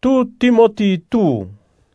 Tu Timothy tu.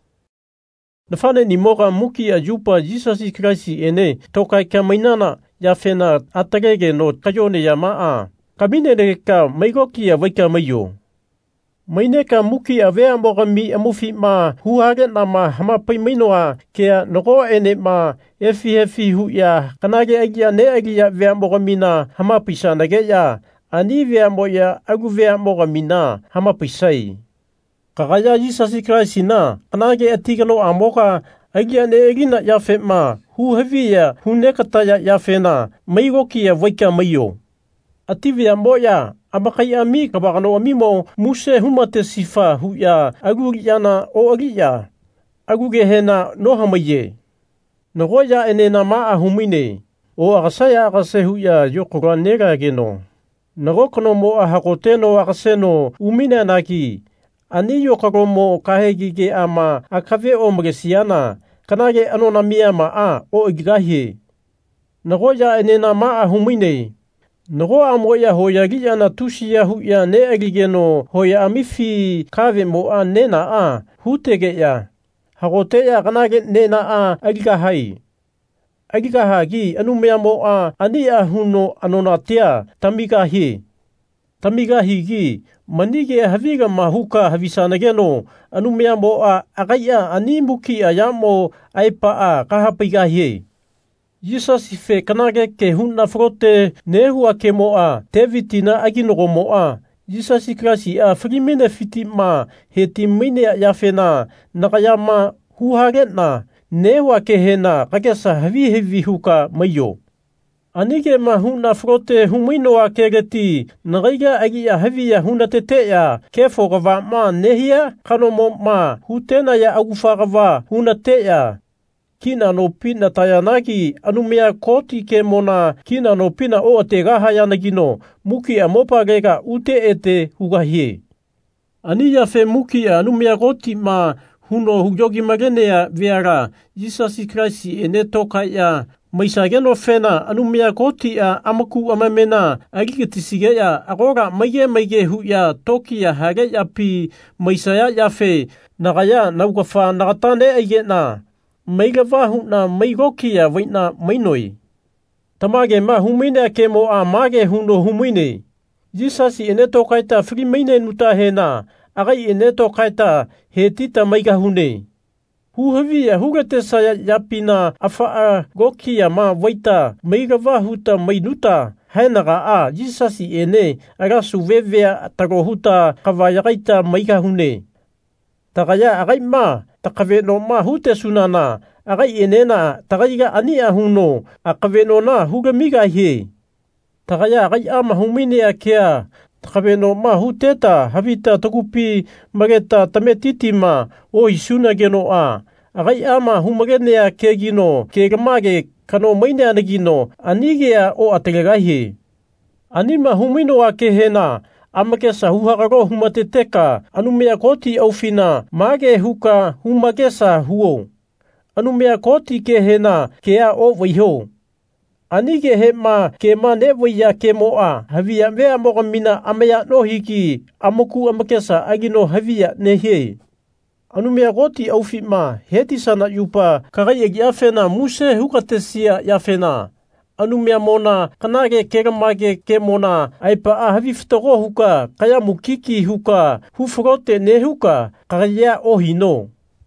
Nafane ni moga muki a yupa Jesus Christ ene tokai ka mainana ya fena atagege no kajone ya maa. Kamine de ka maigoki ya waika mayo. Maine ka muki a vea moga mi amufi ma huhage na ma hamapai mainoa kea nogo ene ma efi hu ya kanage agia ne agia vea moga mina hamapisa nage ya ani vea moya agu vea moga mina hamapisai. Kakaya Jesus Christ na kanage atigano amoka agia ne egina ya fe ma hu hevi ya hu nekataya ya fe na maigoki ya waika mayo. Ativia moya amakai ami kabakano amimo muse humate sifa hu ya aguri yana o agia aguge hena no hamaye. Nagoya enena maa humine o akasaya akase hu ya yokora nega geno. Nagokono mo ahakoteno akaseno umina naki. Ani yokaro mo kahegige ama akave o mgesiana kanage anona mia maa o igigahi. Nagoya enena maa humine. Nago amoya hoya giyana tushia hu ya ne agigeno hoya amifi kave mo a nena a hutege ya. Hagote ya kanage nena a agigahai. Agigahagi anumea mo a ani ahuno anonatia tamigahi. Tamigahigi manige haviga mahuka havisanageno anumea mo a agaya animuki ayamo aipa a kahapigahi. Jesus ife kanage ke hunna frote nehua ke moa tevitina aginogo moa Jesus Christ a frimine fiti ma heti mine ya fena nakayama huhage na nehua ke hena kagesa hevi huka mayo. Anige ma hunna frote humino a kegeti nagaiga agia hevi ya hunna tete ya kefo gava ma nehia kanomo ma hutena ya agufa gava hunna te ya. Kina no pina tayanagi anumea koti ke mona kina no pina o te gaha yanagino muki a mopagega ute ete hugahie. Aniya fe muki a anumea koti ma huno huyogi magenea veara Jesus Christ ene toka ya maisageno fena anumea koti a amaku amamena agigetisige ya agora maige hu ya toki ya hage ya pi maisaya ya fe nagaya naugafa nagatane aigena. Maigava huna maigoki ya waina mainoi. Tamage ma humine ke mo a mage huno humine. Jesus eneto kaita fri maine nuta hena. Agai eneto kaita he tita maiga hune. Huhavi ya hugate saya yapina afa a goki ya ma waita maigava huta mainuta. Hainaga a Jesus ene agasu vevea tagohuta kavayagaita maiga hune. Tagaya agai ma takaveno ma hute sunana agai enena tagaiga ani ahuno akaveno na hugamiga he. Tagaya agai ama humine akea takaveno ma huteta havita tokupi mageta tametitima o isuna geno a. Agai ama humagene akegino kegamage kano maine anagino anigea o atelegahi. Anima humino akehena Amakesa huhagaro humateteka anumea koti aufina mage huka humagesa huo. Anumea koti ke hena kea o vaiho. Anige hema ke ma nevoia ke moa havia mea moga mina amea no hiki amoku amakesa agino havia nehe. Anumea koti aufima heti sana yupa kagai egi afena muse hukatesia yafena. Anumea mona kanage kegamage ke mona aipa a havi ftogo huka kaya mukiki huka hufrote ne huka kaya ohino.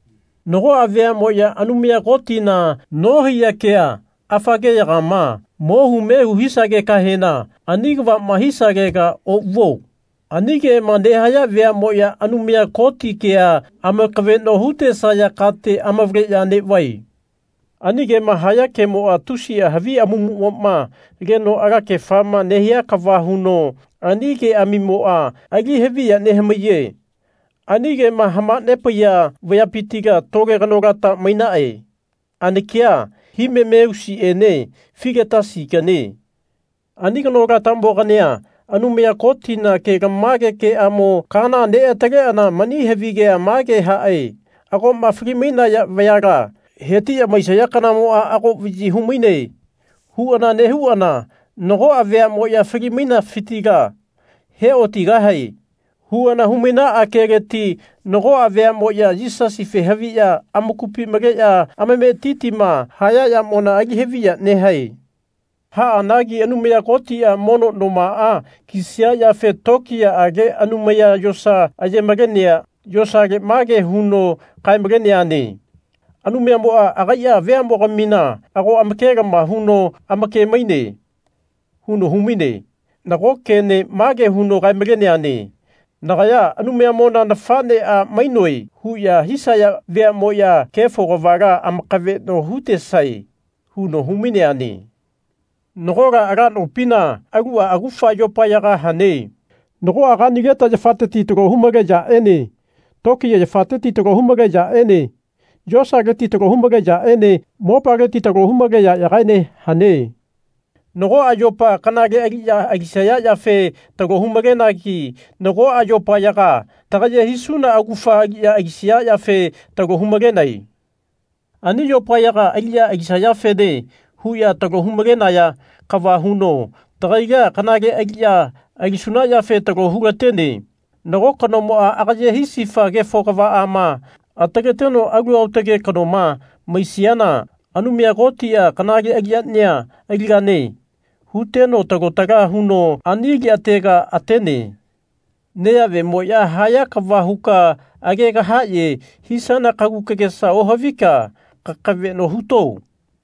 Nogo avea moya anumea gotina nohia kea afage yagama mohu mehu hisage kahena anigva mahisage ga ovo. Anige mandehaya vea moya anumea koti kea amakaveno hute saya kate amavreya nevai. Anige mahaya ke moa tusia havi amumu ma geno aga ke fama nehia kavahuno anige amimoa agi hevi ya nehmaye. Anige mahama nepaya veapitiga toge ganogata mainae. Anikia hime meusi ene figetasi gane. Aniga nogata mboganea anumea kotina ke gamage ke amo kana ne atage ana mani hevi ge amage hae. Ako mafrimina ya veaga. Heti ya maisaya kana mo a ako viji humine. Huana ne huana. Nogo avea mo ya frimina fitiga. He o tiga hai. Huana humina a kereti nogo a vea mo ia Jesus I fehavi ia amukupi mage ia ameme titima haya ia mona agi hevi ia nehai. Ha anagi anumea koti ia mono noma a kisia ia fe toki ia age anumea yosa aje magenea yosa ge mage huno kai magenea ne. Anumea moa aga ia vea mo mina ago amakega ma huno amake maine. Huno humine. Nago kene mage huno kai magenea ne. Nagaya anumea mona na fane a mainoi huya hisaya vea moya kefo govaga amakave no hute sai huno humine ani. Nogora agan opina agua agufa yopa yaga hane. Nogo agan nigeta jafate titoro humage ja ene. Toki ya jafate titoro humage ja ene. Yosa ge titoro humage ja ene. Mopa ge titoro humage ja yagaine hane. Nogo ayopa kanage agisaya ya fe tago humage naki. Nogo ayopa yaga tagaye hisuna agufa agisia ya fe tago humage nai. Ani yopa yaga agisaya fe de huya tago humage naya kawa huno. Tagaiga kanage agisuna ya fe tago hugatene. Nogo kanomoa agaye hisifa ge fokawa ama. Atageteno agu autage kanoma maisiana. Anumia gotia kanage agiatnia agigane. Huteno tagotaga huno anigi atega atene. Neave moya haya kawahuka agega haye hisana kagukegesa ohavika kakave no huto.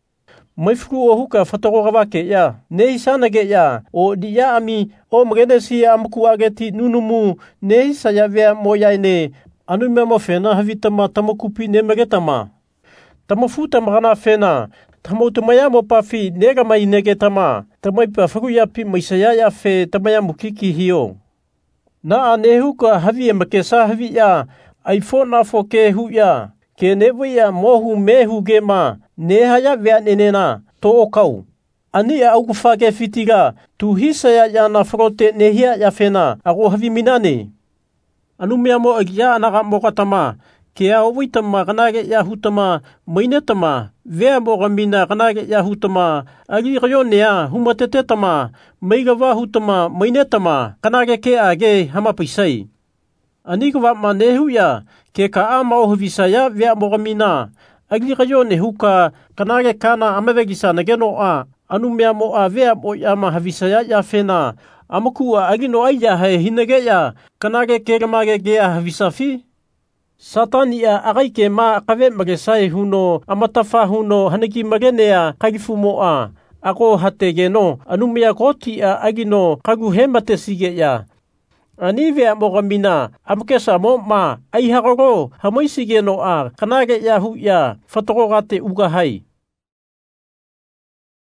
Maifru ohuka fatago gavake ya. Ne hisana ge ya o diya ami o mgenesi amku ageti nunumu ne hisaya vea moya ine anumia mo fena havitama tamakupi ne magetama. Tamafuta magana fena. Tamo tumaya mo pafi nega mai negetama. Tamai pa faguya pi maisaya ya fe tamaya mukiki hiyo. Na anehuka havi makesa havi ya. iPhone na foke hu ya. Ke newe ya mohu mehu gema. Nehaya vea nenena. To okau. Ani ya augufage fitiga. Tu hisaya ya na frote nehia ya fena. Ago havi minane. Anumia mo agia anaga mokatama. Kea owitama kanage ya hutama mainetama vea mogamina kanage ya hutama agi rayonea humatetetama maigawa hutama mainetama kanage ke age hamapisai. Anigwa manehu ya ke ka ama ohuvisaya vea mogamina agi rayone huka kanage kana amevegisa nageno a anumea mo a vea mo yama havisaya ya fena amakua agi no aya he hinage ya kanage kegamage gea havisafi. Satani ya agaike ma kave magesai huno amatafa huno haniki magenea kagifumo a ako hategeno anumia koti a agino kagu hemate sige ya. Anivea mogamina amkesa mo ma ai hagogo hamoisigeno a kanage ya hu ya fatogate ugahai.